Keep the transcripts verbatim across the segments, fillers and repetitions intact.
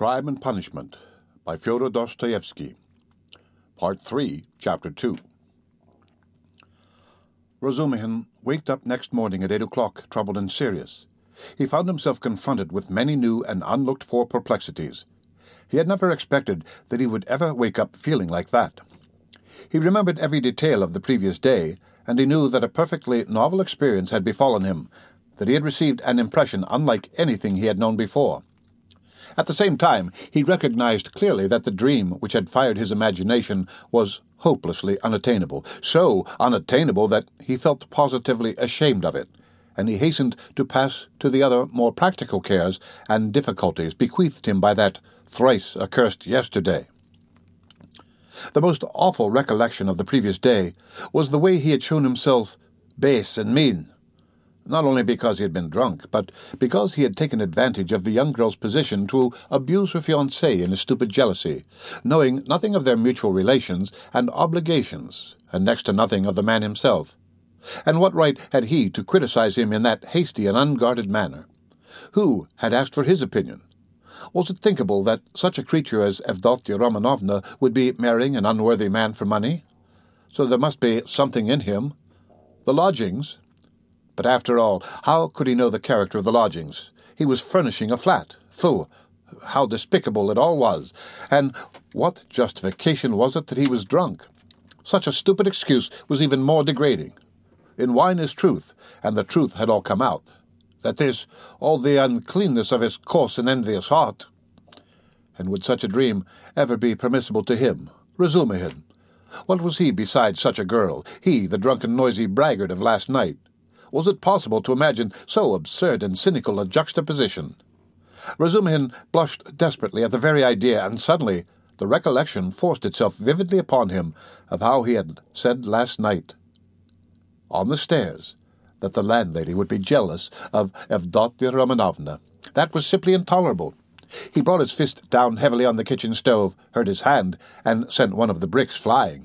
Crime and Punishment by Fyodor Dostoevsky. Part three, Chapter two. Razumihin waked up next morning at eight o'clock, troubled and serious. He found himself confronted with many new and unlooked-for perplexities. He had never expected that he would ever wake up feeling like that. He remembered every detail of the previous day, and he knew that a perfectly novel experience had befallen him, that he had received an impression unlike anything he had known before. At the same time, he recognized clearly that the dream which had fired his imagination was hopelessly unattainable, so unattainable that he felt positively ashamed of it, and he hastened to pass to the other more practical cares and difficulties bequeathed him by that thrice accursed yesterday. The most awful recollection of the previous day was the way he had shown himself base and mean, not only because he had been drunk, but because he had taken advantage of the young girl's position to abuse her fiancé in his stupid jealousy, knowing nothing of their mutual relations and obligations, and next to nothing of the man himself. And what right had he to criticize him in that hasty and unguarded manner? Who had asked for his opinion? Was it thinkable that such a creature as Avdotya Romanovna would be marrying an unworthy man for money? So there must be something in him. The lodgings... But after all, how could he know the character of the lodgings? He was furnishing a flat. Pooh! How despicable it all was! And what justification was it that he was drunk? Such a stupid excuse was even more degrading. In wine is truth, and the truth had all come out. That is, all the uncleanness of his coarse and envious heart. And would such a dream ever be permissible to him, Razumihin? What was he besides such a girl, he, the drunken, noisy braggart of last night? Was it possible to imagine so absurd and cynical a juxtaposition? Razumihin blushed desperately at the very idea, and suddenly the recollection forced itself vividly upon him of how he had said last night, on the stairs, that the landlady would be jealous of Avdotya Romanovna. That was simply intolerable. He brought his fist down heavily on the kitchen stove, hurt his hand, and sent one of the bricks flying.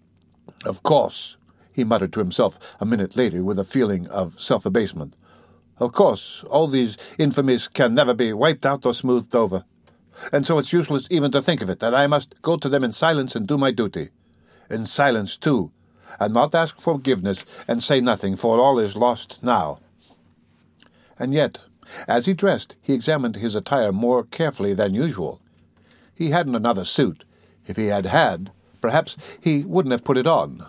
Of course, he muttered to himself a minute later with a feeling of self-abasement. Of course, all these infamies can never be wiped out or smoothed over. And so it's useless even to think of it, and I must go to them in silence and do my duty. In silence, too, and not ask forgiveness and say nothing, for all is lost now. And yet, as he dressed, he examined his attire more carefully than usual. He hadn't another suit. If he had had, perhaps he wouldn't have put it on.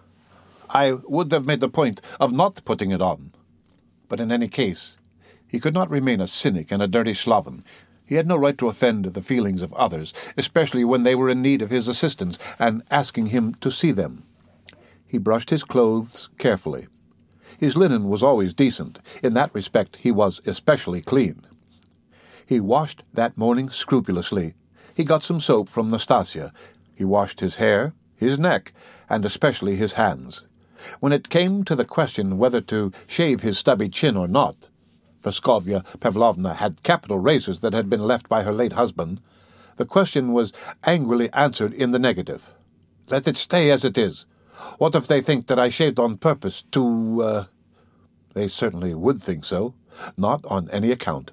I would have made the point of not putting it on. But in any case, he could not remain a cynic and a dirty sloven. He had no right to offend the feelings of others, especially when they were in need of his assistance and asking him to see them. He brushed his clothes carefully. His linen was always decent. In that respect he was especially clean. He washed that morning scrupulously. He got some soap from Nastasia. He washed his hair, his neck, and especially his hands. When it came to the question whether to shave his stubby chin or not, Praskovya Pavlovna had capital razors that had been left by her late husband. The question was angrily answered in the negative. Let it stay as it is. What if they think that I shaved on purpose to, uh... They certainly would think so. Not on any account.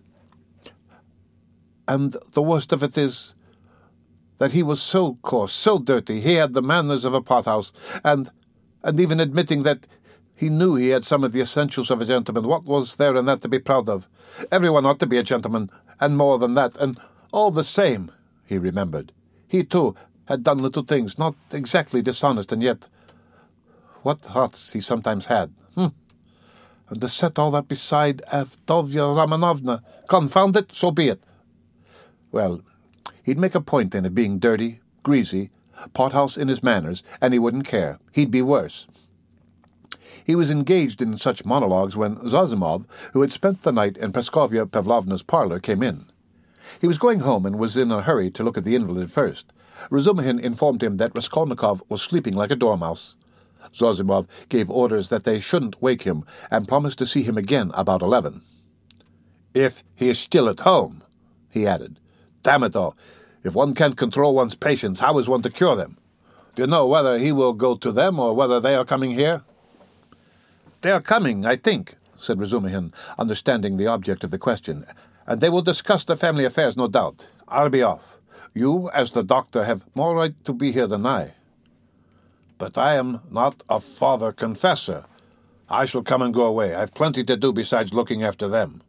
And the worst of it is that he was so coarse, so dirty, he had the manners of a pothouse, and... And even admitting that he knew he had some of the essentials of a gentleman, what was there in that to be proud of? Everyone ought to be a gentleman, and more than that, and all the same, he remembered. He, too, had done little things, not exactly dishonest, and yet, what thoughts he sometimes had. Hmm. And to set all that beside Avdotya Romanovna, confound it, so be it. Well, he'd make a point then of being dirty, greasy, pothouse in his manners, and he wouldn't care. He'd be worse. He was engaged in such monologues when Zossimov, who had spent the night in Praskovya Pavlovna's parlour, came in. He was going home and was in a hurry to look at the invalid first. Razumihin informed him that Raskolnikov was sleeping like a dormouse. Zossimov gave orders that they shouldn't wake him, and promised to see him again about eleven. "If he is still at home," he added. "Damn it all! If one can't control one's patients, how is one to cure them? Do you know whether he will go to them or whether they are coming here?" "They are coming, I think," said Razumihin, understanding the object of the question, "and they will discuss the family affairs, no doubt. I'll be off. You, as the doctor, have more right to be here than I. But I am not a father-confessor. I shall come and go away. I've plenty to do besides looking after them.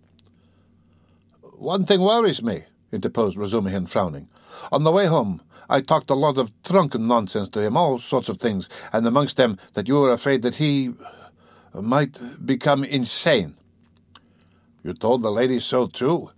One thing worries me, interposed Razumihin, frowning. On the way home, I talked a lot of drunken nonsense to him, all sorts of things, and amongst them that you were afraid that he might become insane. You told the lady so, too?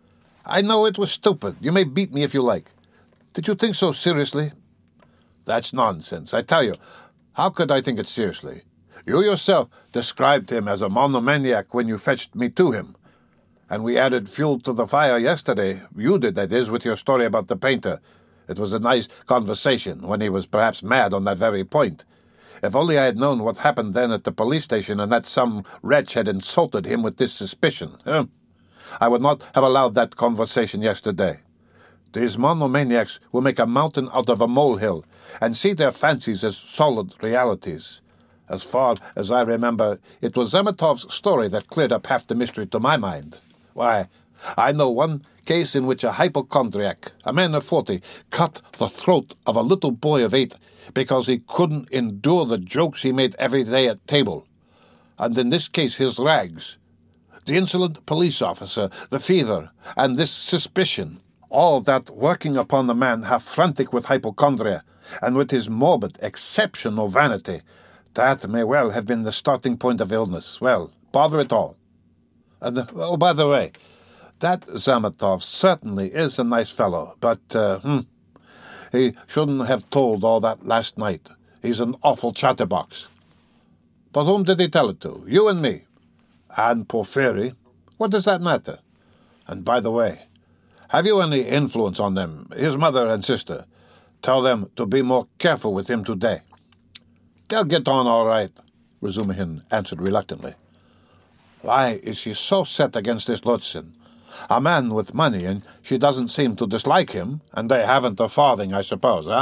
I know it was stupid. You may beat me if you like. Did you think so seriously? That's nonsense. I tell you, how could I think it seriously? You yourself described him as a monomaniac when you fetched me to him. And we added fuel to the fire yesterday. You did, that is, with your story about the painter. It was a nice conversation, when he was perhaps mad on that very point. If only I had known what happened then at the police station and that some wretch had insulted him with this suspicion. Eh? I would not have allowed that conversation yesterday. These monomaniacs will make a mountain out of a molehill and see their fancies as solid realities. As far as I remember, it was Zamatov's story that cleared up half the mystery to my mind. Why, I know one case in which a hypochondriac, a man of forty, cut the throat of a little boy of eight because he couldn't endure the jokes he made every day at table. And in this case his rags, the insolent police officer, the fever, and this suspicion, all that working upon the man half frantic with hypochondria, and with his morbid, exceptional vanity, that may well have been the starting point of illness. Well, bother it all. And, oh, by the way, that Zamatov certainly is a nice fellow, but, uh, hmm, he shouldn't have told all that last night. He's an awful chatterbox. But whom did he tell it to? You and me. And Porfiry. What does that matter? And by the way, have you any influence on them, his mother and sister? Tell them to be more careful with him today. They'll get on all right, Razumihin answered reluctantly. Why is she so set against this Lutzin? A man with money, and she doesn't seem to dislike him, and they haven't a farthing, I suppose, eh?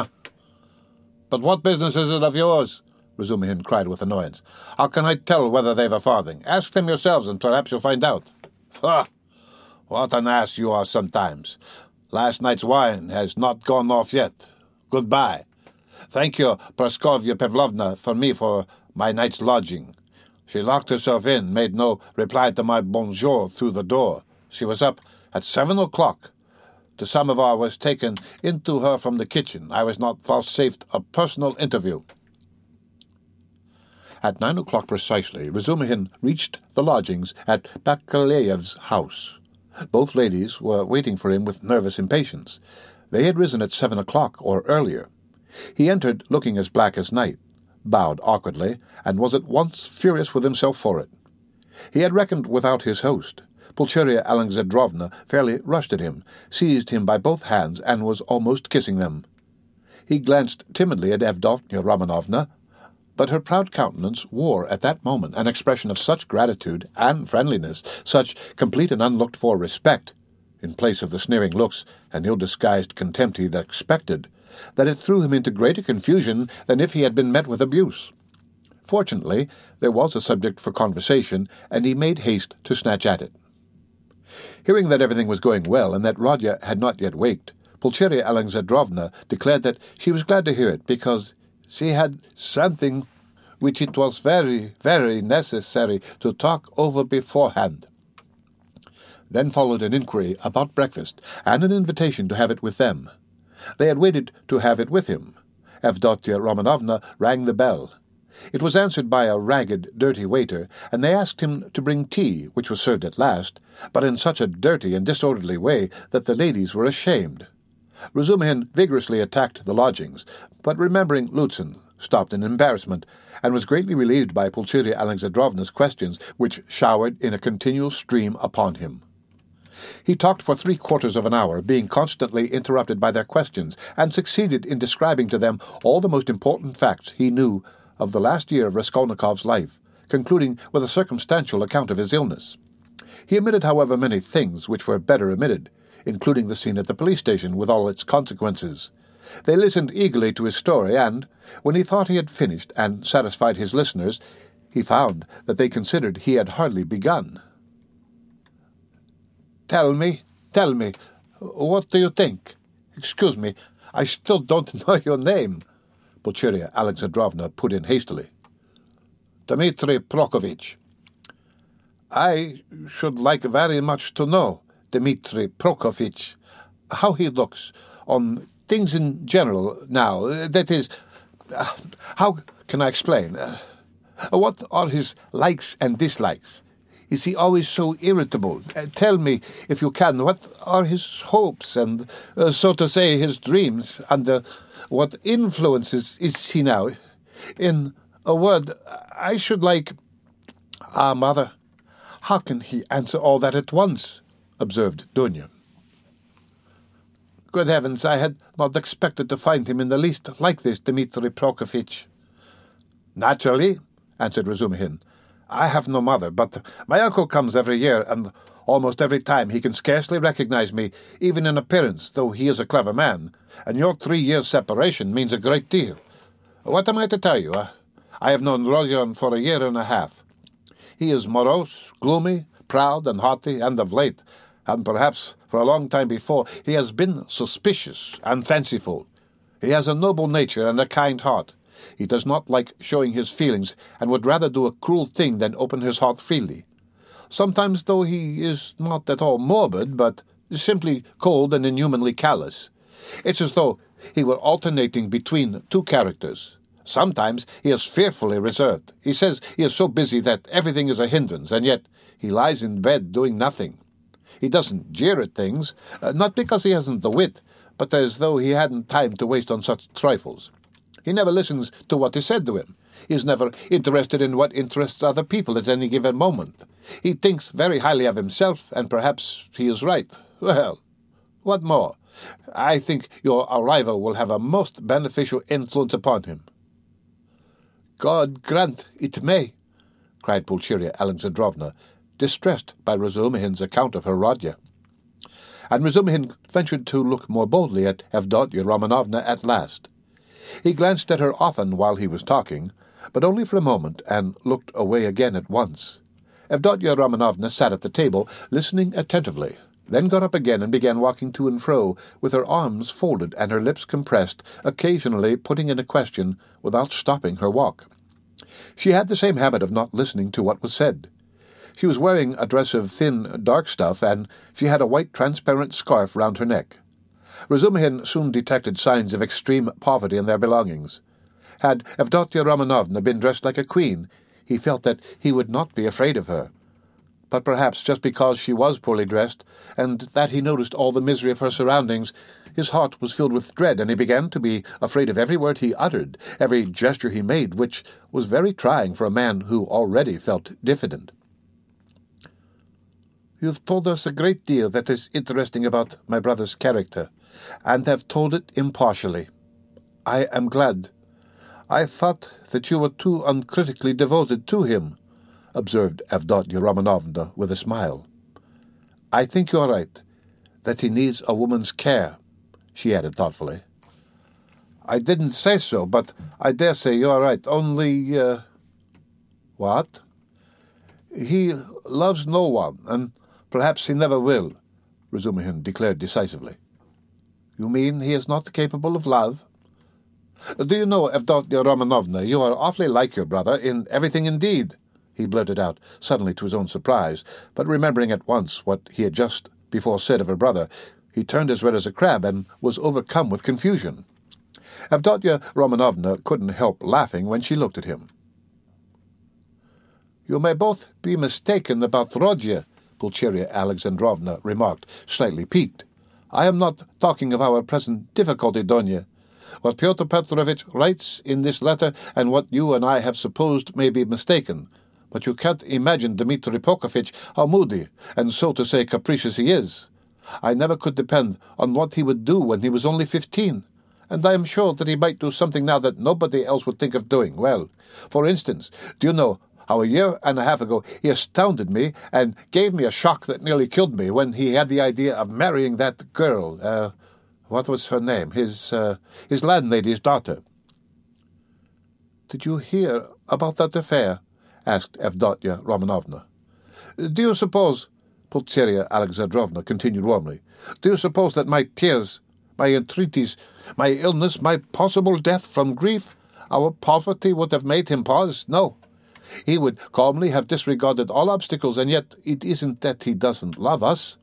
But what business is it of yours? Razumihin cried with annoyance. How can I tell whether they've a farthing? Ask them yourselves, and perhaps you'll find out. Ha! What an ass you are sometimes. Last night's wine has not gone off yet. Goodbye. Thank you, Praskovya Pavlovna, for me for my night's lodging. She locked herself in, made no reply to my bonjour through the door. She was up at seven o'clock. The samovar was taken into her from the kitchen. I was not vouchsafed a personal interview. At nine o'clock precisely, Razumihin reached the lodgings at Bakaleyev's house. Both ladies were waiting for him with nervous impatience. They had risen at seven o'clock or earlier. He entered looking as black as night, bowed awkwardly, and was at once furious with himself for it. He had reckoned without his host. Pulcheria Alexandrovna fairly rushed at him, seized him by both hands, and was almost kissing them. He glanced timidly at Evdokya Romanovna, but her proud countenance wore at that moment an expression of such gratitude and friendliness, such complete and unlooked-for respect, in place of the sneering looks and ill-disguised contempt he had expected, that it threw him into greater confusion than if he had been met with abuse. Fortunately, there was a subject for conversation, and he made haste to snatch at it. Hearing that everything was going well, and that Rodya had not yet waked, Pulcheria Alexandrovna declared that she was glad to hear it, because she had something which it was very, very necessary to talk over beforehand. Then followed an inquiry about breakfast, and an invitation to have it with them. They had waited to have it with him. Evdokya Romanovna rang the bell. It was answered by a ragged, dirty waiter, and they asked him to bring tea, which was served at last, but in such a dirty and disorderly way that the ladies were ashamed. Razumihin vigorously attacked the lodgings, but remembering Lutzin, stopped in embarrassment, and was greatly relieved by Pulcheria Alexandrovna's questions, which showered in a continual stream upon him. He talked for three quarters of an hour, being constantly interrupted by their questions, and succeeded in describing to them all the most important facts he knew of the last year of Raskolnikov's life, concluding with a circumstantial account of his illness. He omitted, however, many things which were better omitted, including the scene at the police station with all its consequences. They listened eagerly to his story, and, when he thought he had finished and satisfied his listeners, he found that they considered he had hardly begun. "Tell me, tell me, What do you think? Excuse me, I still don't know your name, Pulcheria Alexandrovna put in hastily. Dmitri Prokofitch. I should like very much to know, Dmitri Prokofitch, how he looks on things in general now. That is, uh, how can I explain? Uh, what are his likes and dislikes? Is he always so irritable? Uh, tell me, if you can, what are his hopes and, uh, so to say, his dreams? Under what influences is he now? In a word, I should like... Ah, mother, how can he answer all that at once? Observed Dunya. Good heavens, I had not expected to find him in the least like this, Dmitri Prokofitch. Naturally, answered Razumihin. I have no mother, but my uncle comes every year, and almost every time he can scarcely recognize me, even in appearance, though he is a clever man, and your three years' separation means a great deal. What am I to tell you? Uh, I have known Rodion for a year and a half. He is morose, gloomy, proud and haughty, and of late, and perhaps for a long time before, he has been suspicious and fanciful. He has a noble nature and a kind heart. He does not like showing his feelings, and would rather do a cruel thing than open his heart freely. Sometimes, though, he is not at all morbid, but simply cold and inhumanly callous. It's as though he were alternating between two characters. Sometimes he is fearfully reserved. He says he is so busy that everything is a hindrance, and yet he lies in bed doing nothing. He doesn't jeer at things, uh, not because he hasn't the wit, but as though he hadn't time to waste on such trifles. He never listens to what is said to him. He is never interested in what interests other people at any given moment. He thinks very highly of himself, and perhaps he is right. Well, what more? I think your arrival will have a most beneficial influence upon him. God grant it may, cried Pulcheria Alexandrovna, distressed by Razumihin's account of her Rodya. And Razumihin ventured to look more boldly at Avdotya Romanovna at last. He glanced at her often while he was talking, but only for a moment, and looked away again at once. Avdotya Romanovna sat at the table, listening attentively, then got up again and began walking to and fro, with her arms folded and her lips compressed, occasionally putting in a question without stopping her walk. She had the same habit of not listening to what was said. She was wearing a dress of thin, dark stuff, and she had a white transparent scarf round her neck. Razumihin soon detected signs of extreme poverty in their belongings. Had Avdotya Romanovna been dressed like a queen, he felt that he would not be afraid of her. But perhaps just because she was poorly dressed, and that he noticed all the misery of her surroundings, his heart was filled with dread, and he began to be afraid of every word he uttered, every gesture he made, which was very trying for a man who already felt diffident. You have told us a great deal that is interesting about my brother's character, and have told it impartially. I am glad. I thought that you were too uncritically devoted to him, observed Avdotya Romanovna with a smile. I think you are right, that he needs a woman's care, she added thoughtfully. I didn't say so, but I dare say you are right, only, uh... What? He loves no one, and perhaps he never will, Razumihin declared decisively. You mean he is not capable of love? Do you know, Avdotya Romanovna, you are awfully like your brother in everything indeed, he blurted out, suddenly to his own surprise, but remembering at once what he had just before said of her brother, he turned as red as a crab and was overcome with confusion. Avdotya Romanovna couldn't help laughing when she looked at him. You may both be mistaken about Rodya, Pulcheria Alexandrovna remarked, slightly piqued. I am not talking of our present difficulty, Donya. What Pyotr Petrovitch writes in this letter and what you and I have supposed may be mistaken, but you can't imagine Dmitri Prokofitch how moody and, so to say, capricious he is. I never could depend on what he would do when he was only fifteen, and I am sure that he might do something now that nobody else would think of doing. Well, for instance, do you know how a year and a half ago he astounded me and gave me a shock that nearly killed me when he had the idea of marrying that girl, uh, what was her name, his, uh, his landlady's daughter. Did you hear about that affair? Asked Avdotya Romanovna. Do you suppose Pulcheria Alexandrovna continued warmly. "Do you suppose that my tears, my entreaties, my illness, my possible death from grief, our poverty would have made him pause? No. He would calmly have disregarded all obstacles, and yet it isn't that he doesn't love us."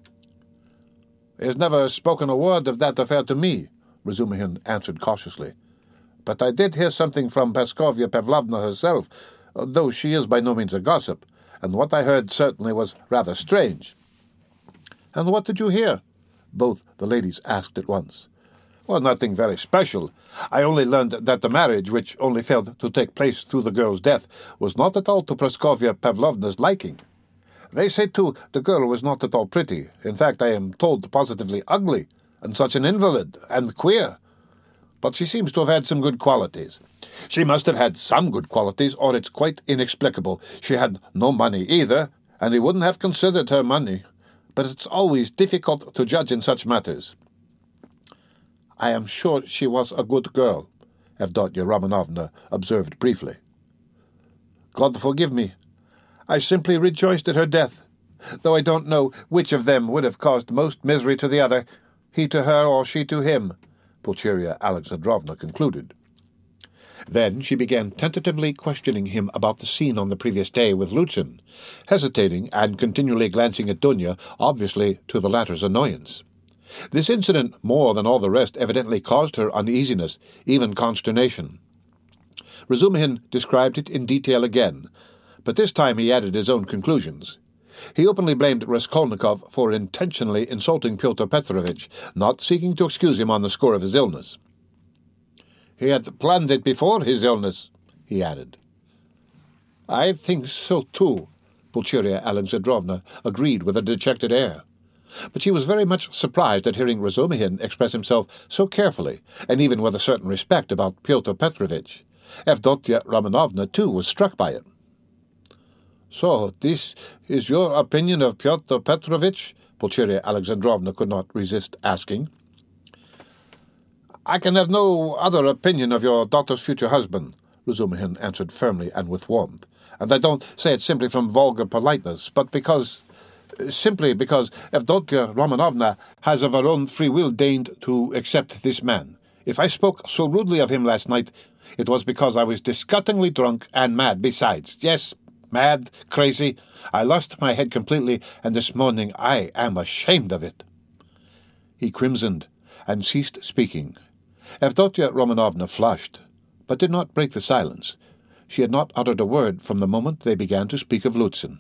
"He has never spoken a word of that affair to me," Razumihin answered cautiously. "But I did hear something from Praskovya Pavlovna herself, though she is by no means a gossip, and what I heard certainly was rather strange." "And what did you hear?" both the ladies asked at once. "Well, nothing very special. I only learned that the marriage, which only failed to take place through the girl's death, was not at all to Praskovya Pavlovna's liking. They say, too, the girl was not at all pretty. In fact, I am told positively ugly, and such an invalid, and queer. But she seems to have had some good qualities. She must have had some good qualities, or it's quite inexplicable. She had no money either, and he wouldn't have considered her money. But it's always difficult to judge in such matters." "I am sure she was a good girl," Avdotya Romanovna observed briefly. "God forgive me. I simply rejoiced at her death, though I don't know which of them would have caused most misery to the other, he to her or she to him," Pulcheria Alexandrovna concluded. Then she began tentatively questioning him about the scene on the previous day with Lutzen, hesitating and continually glancing at Dunya, obviously to the latter's annoyance. This incident, more than all the rest, evidently caused her uneasiness, even consternation. Razumihin described it in detail again, but this time he added his own conclusions. He openly blamed Raskolnikov for intentionally insulting Pyotr Petrovitch, not seeking to excuse him on the score of his illness. "He had planned it before his illness," he added. "I think so too," Pulcheria Alexandrovna agreed with a dejected air. But she was very much surprised at hearing Razumihin express himself so carefully, and even with a certain respect, about Pyotr Petrovitch. Avdotya Romanovna, too, was struck by it. "So, this is your opinion of Pyotr Petrovitch?" Pulcheria Alexandrovna could not resist asking. "I can have no other opinion of your daughter's future husband," Razumihin answered firmly and with warmth. "And I don't say it simply from vulgar politeness, but because... simply because Avdotya Romanovna has of her own free will deigned to accept this man. If I spoke so rudely of him last night, it was because I was disgustingly drunk and mad besides. Yes, mad, crazy. I lost my head completely, and this morning I am ashamed of it." He crimsoned and ceased speaking. Avdotya Romanovna flushed, but did not break the silence. She had not uttered a word from the moment they began to speak of Lutzen.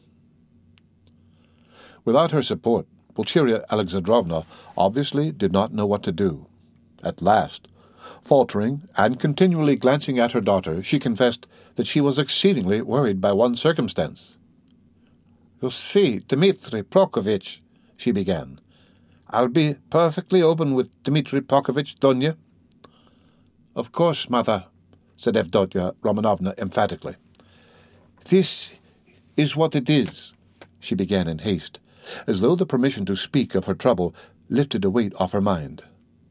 Without her support, Pulcheria Alexandrovna obviously did not know what to do. At last, faltering and continually glancing at her daughter, she confessed that she was exceedingly worried by one circumstance. "You see, Dmitri Prokofitch," she began. "I'll be perfectly open with Dmitri Prokofitch, Dunya." "Of course, mother," said Avdotya Romanovna emphatically. "This is what it is," she began in haste, as though the permission to speak of her trouble lifted a weight off her mind.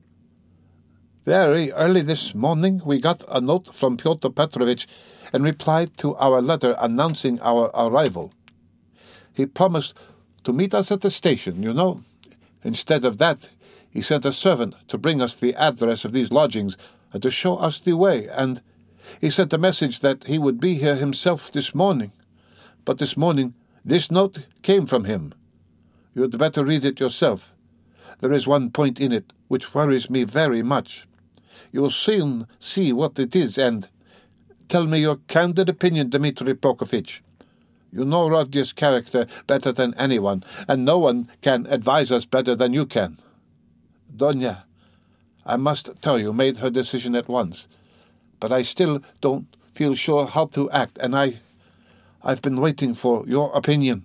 "Very early this morning we got a note from Pyotr Petrovitch and replied to our letter announcing our arrival. He promised to meet us at the station, you know. Instead of that, he sent a servant to bring us the address of these lodgings and to show us the way, and he sent a message that he would be here himself this morning. But this morning this note came from him. You'd better read it yourself. There is one point in it which worries me very much. You'll soon see what it is, and tell me your candid opinion, Dmitri Prokofitch. You know Rodya's character better than anyone, and no one can advise us better than you can. Dunya, I must tell you, made her decision at once, but I still don't feel sure how to act, and I, I've been waiting for your opinion."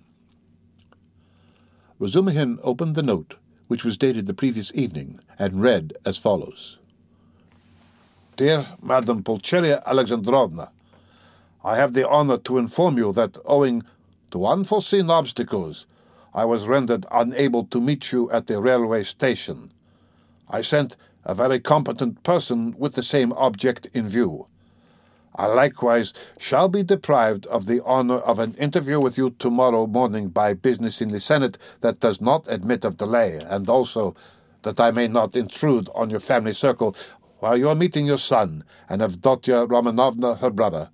Razumihin opened the note, which was dated the previous evening, and read as follows. "Dear Madam Pulcheria Alexandrovna, I have the honor to inform you that, owing to unforeseen obstacles, I was rendered unable to meet you at the railway station. I sent a very competent person with the same object in view. I likewise shall be deprived of the honour of an interview with you tomorrow morning by business in the Senate that does not admit of delay, and also that I may not intrude on your family circle while you are meeting your son and Avdotya Romanovna, her brother.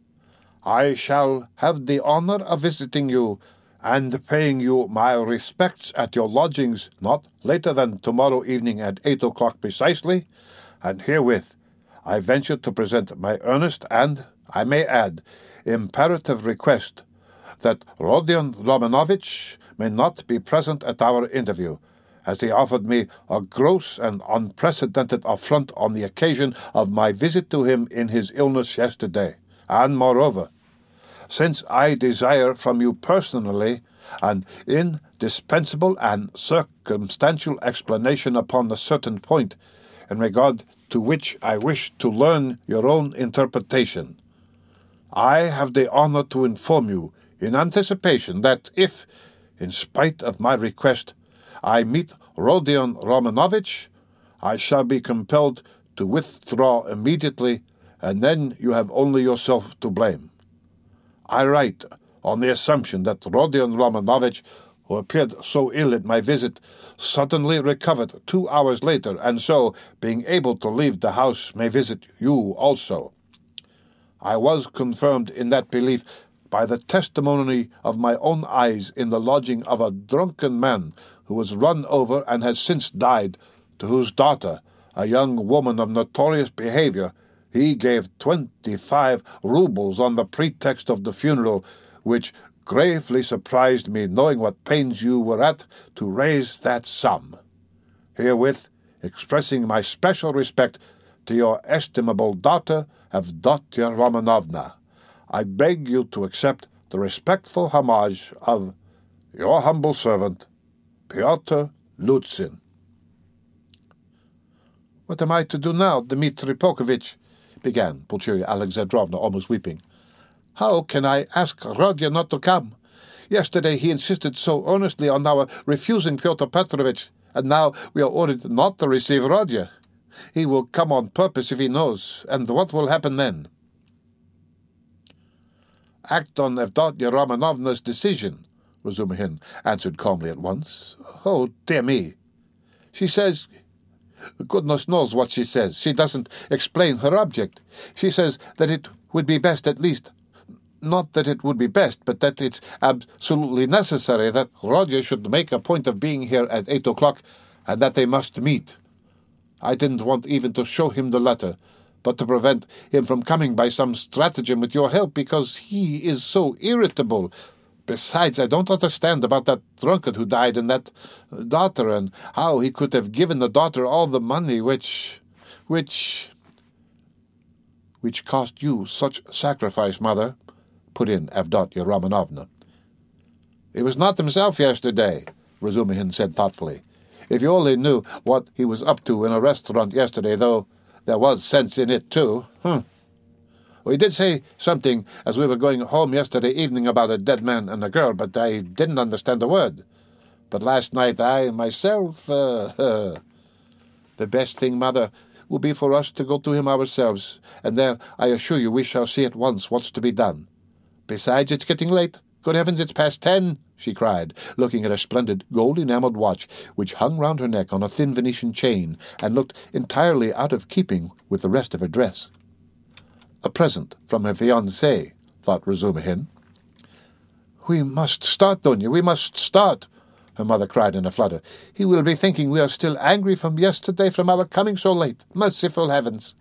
I shall have the honour of visiting you and paying you my respects at your lodgings not later than tomorrow evening at eight o'clock precisely, and herewith I venture to present my earnest and, I may add, imperative request that Rodion Romanovich may not be present at our interview, as he offered me a gross and unprecedented affront on the occasion of my visit to him in his illness yesterday. And moreover, since I desire from you personally an indispensable and circumstantial explanation upon a certain point, in regard to which I wish to learn your own interpretation, I have the honour to inform you in anticipation that if, in spite of my request, I meet Rodion Romanovich, I shall be compelled to withdraw immediately, and then you have only yourself to blame. I write on the assumption that Rodion Romanovich, who appeared so ill at my visit, suddenly recovered two hours later, and so, being able to leave the house, may visit you also. I was confirmed in that belief by the testimony of my own eyes in the lodging of a drunken man who was run over and has since died, to whose daughter, a young woman of notorious behaviour, he gave twenty-five roubles on the pretext of the funeral, which gravely surprised me, knowing what pains you were at to raise that sum. Herewith, expressing my special respect to your estimable daughter, Avdotya Romanovna, I beg you to accept the respectful homage of your humble servant, Pyotr Lutzin. What am I to do now, Dmitri Prokofitch? Began Pulcheria Alexandrovna, almost weeping. How can I ask Rodya not to come? Yesterday he insisted so earnestly on our refusing Pyotr Petrovitch, and now we are ordered not to receive Rodya. He will come on purpose if he knows, and what will happen then? Act on Avdotya Romanovna's decision, Razumihin answered calmly at once. Oh, dear me. She says... Goodness knows what she says. She doesn't explain her object. She says that it would be best at least... Not that it would be best, but that it's absolutely necessary that Rodya should make a point of being here at eight o'clock, and that they must meet. I didn't want even to show him the letter, but to prevent him from coming by some stratagem with your help, because he is so irritable. Besides, I don't understand about that drunkard who died and that daughter, and how he could have given the daughter all the money which... which... which cost you such sacrifice, mother, put in Avdotya Romanovna. It was not himself yesterday, Razumihin said thoughtfully. If you only knew what he was up to in a restaurant yesterday, though there was sense in it, too. Hmm. Well, he did say something as we were going home yesterday evening about a dead man and a girl, but I didn't understand a word. But last night I myself... Uh, uh, the best thing, mother, will be for us to go to him ourselves, and there I assure you we shall see at once what's to be done. Besides, it's getting late. Good heavens, it's past ten, she cried, looking at a splendid gold-enamelled watch which hung round her neck on a thin Venetian chain and looked entirely out of keeping with the rest of her dress. A present from her fiancé, thought Razumihin. We must start, Dunya, we must start, her mother cried in a flutter. He will be thinking we are still angry from yesterday from our coming so late. Merciful heavens!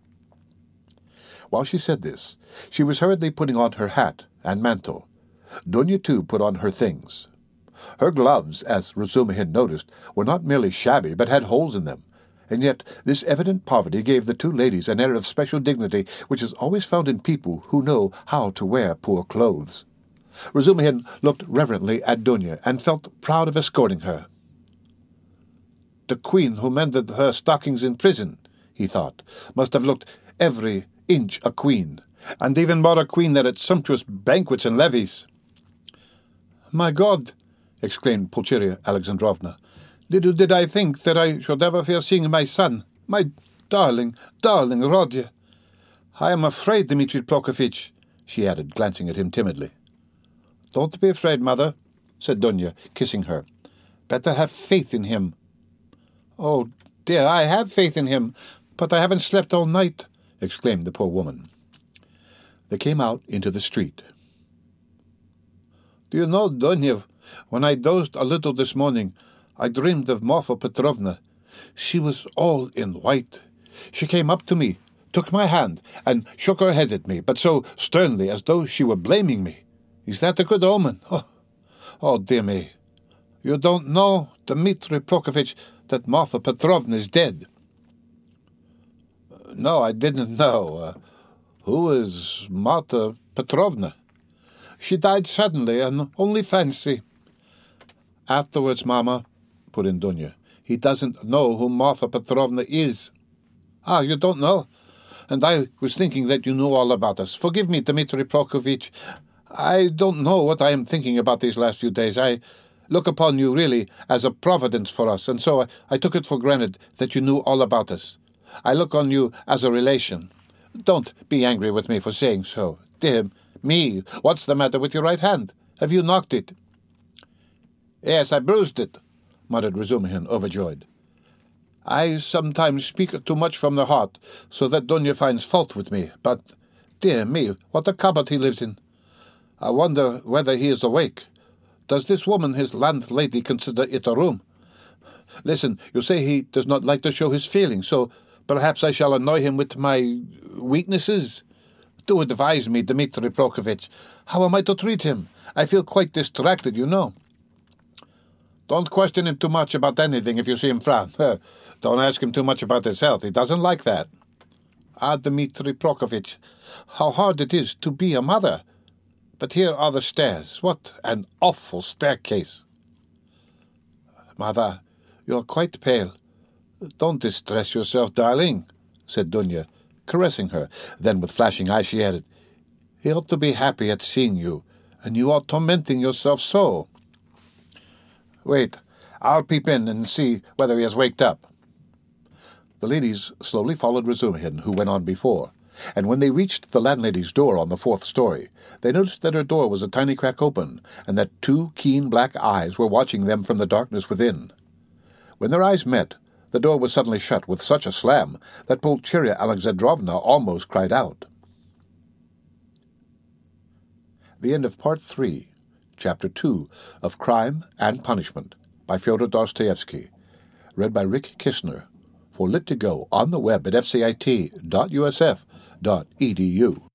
While she said this, she was hurriedly putting on her hat and mantle. Dunya, too, put on her things. Her gloves, as Razumihin noticed, were not merely shabby, but had holes in them, and yet this evident poverty gave the two ladies an air of special dignity which is always found in people who know how to wear poor clothes. Razumihin looked reverently at Dunya and felt proud of escorting her. The queen who mended her stockings in prison, he thought, must have looked every inch a queen, and even more a queen than at sumptuous banquets and levees. My God! Exclaimed Pulcheria Alexandrovna. Little did I think that I should ever fear seeing my son, my darling, darling Rodya. I am afraid, Dmitri Prokofitch, she added, glancing at him timidly. Don't be afraid, mother, said Dunya, kissing her. Better have faith in him. Oh, dear, I have faith in him, but I haven't slept all night, exclaimed the poor woman. They came out into the street. Do you know, Dunya, when I dozed a little this morning, I dreamed of Marfa Petrovna. She was all in white. She came up to me, took my hand, and shook her head at me, but so sternly as though she were blaming me. Is that a good omen? Oh, oh dear me. You don't know, Dmitri Prokofitch, that Marfa Petrovna is dead. No, I didn't know. Uh, who is Marta Petrovna? She died suddenly, and only fancy. Afterwards, Mamma, put in Dunya. He doesn't know who Marfa Petrovna is. Ah, you don't know? And I was thinking that you knew all about us. Forgive me, Dmitri Prokofitch. I don't know what I am thinking about these last few days. I look upon you really as a providence for us, and so I, I took it for granted that you knew all about us. I look on you as a relation. Don't be angry with me for saying so. Dear me, what's the matter with your right hand? Have you knocked it? Yes, I bruised it, muttered Razumihin, overjoyed. I sometimes speak too much from the heart, so that Dunya finds fault with me, but, dear me, what a cupboard he lives in. I wonder whether he is awake. Does this woman, his landlady, consider it a room? Listen, you say he does not like to show his feelings, so perhaps I shall annoy him with my weaknesses. Do advise me, Dmitri Prokofitch. How am I to treat him? I feel quite distracted, you know. Don't question him too much about anything if you see him frown. Don't ask him too much about his health. He doesn't like that. Ah, Dmitri Prokofitch, how hard it is to be a mother. But here are the stairs. What an awful staircase. Mother, you are quite pale. Don't distress yourself, darling, said Dunya, caressing her. Then with flashing eyes she added, He ought to be happy at seeing you, and you are tormenting yourself so. Wait, I'll peep in and see whether he has waked up. The ladies slowly followed Razumihin, who went on before, and when they reached the landlady's door on the fourth story, they noticed that her door was a tiny crack open, and that two keen black eyes were watching them from the darkness within. When their eyes met, the door was suddenly shut with such a slam that Pulcheria Alexandrovna almost cried out. The end of Part Three, Chapter Two of Crime and Punishment by Fyodor Dostoevsky, read by Rick Kishner, for Lit to Go on the web at f c i t dot u s f dot e d u.